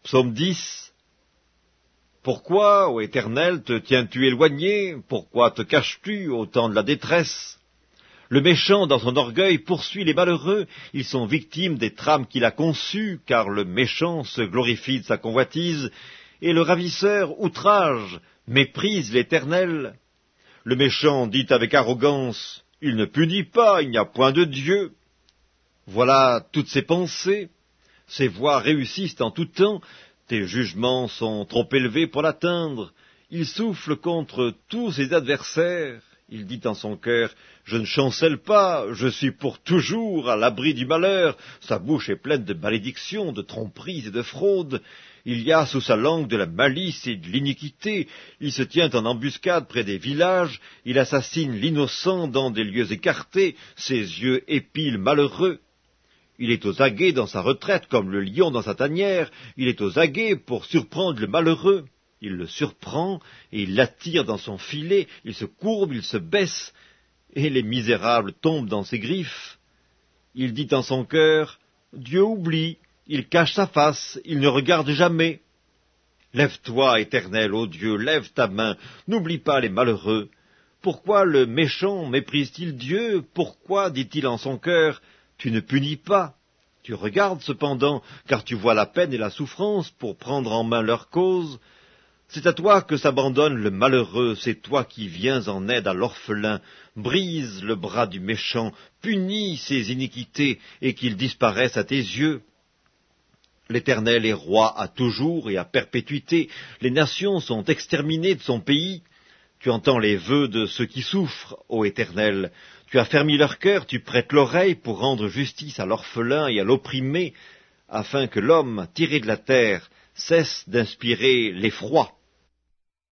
Psaume 10. Pourquoi, ô Éternel, te tiens-tu éloigné? Pourquoi te caches-tu au temps de la détresse? Le méchant, dans son orgueil, poursuit les malheureux. Ils sont victimes des trames qu'il a conçues, car le méchant se glorifie de sa convoitise, et le ravisseur outrage, méprise l'Éternel. Le méchant dit avec arrogance, « Il ne punit pas, il n'y a point de Dieu. » Voilà toutes ses pensées. Ses voies réussissent en tout temps. Tes jugements sont trop élevés pour l'atteindre. Il souffle contre tous ses adversaires. Il dit en son cœur, « Je ne chancelle pas, je suis pour toujours à l'abri du malheur. » Sa bouche est pleine de malédictions, de tromperies et de fraudes. Il y a sous sa langue de la malice et de l'iniquité. Il se tient en embuscade près des villages. Il assassine l'innocent dans des lieux écartés. Ses yeux épient le malheureux. Il est aux aguets dans sa retraite, comme le lion dans sa tanière. Il est aux aguets pour surprendre le malheureux. Il le surprend et il l'attire dans son filet. Il se courbe, il se baisse, et les misérables tombent dans ses griffes. Il dit en son cœur, « Dieu oublie, il cache sa face, il ne regarde jamais. » Lève-toi, Éternel, ô Dieu, lève ta main, n'oublie pas les malheureux. Pourquoi le méchant méprise-t-il Dieu? Pourquoi dit-il en son cœur, « Tu ne punis pas ?» Tu regardes cependant, car tu vois la peine et la souffrance pour prendre en main leur cause. C'est à toi que s'abandonne le malheureux, c'est toi qui viens en aide à l'orphelin. Brise le bras du méchant, punis ses iniquités, et qu'il disparaisse à tes yeux. L'Éternel est roi à toujours et à perpétuité. Les nations sont exterminées de son pays. Tu entends les vœux de ceux qui souffrent, ô Éternel. Tu as fermi leur cœur, tu prêtes l'oreille pour rendre justice à l'orphelin et à l'opprimé, afin que l'homme, tiré de la terre, cesse d'inspirer l'effroi.